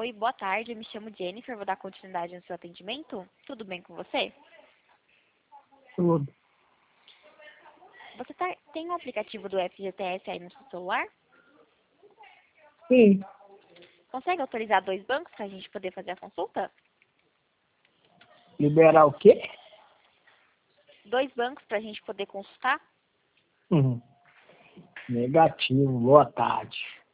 Oi, boa tarde. Eu me chamo Jennifer, vou dar continuidade no seu atendimento. Tudo bem com você? Tudo. Você tem um aplicativo do FGTS aí no seu celular? Sim. Consegue autorizar 2 bancos para a gente poder fazer a consulta? Liberar o quê? 2 bancos para a gente poder consultar? Negativo. Boa tarde.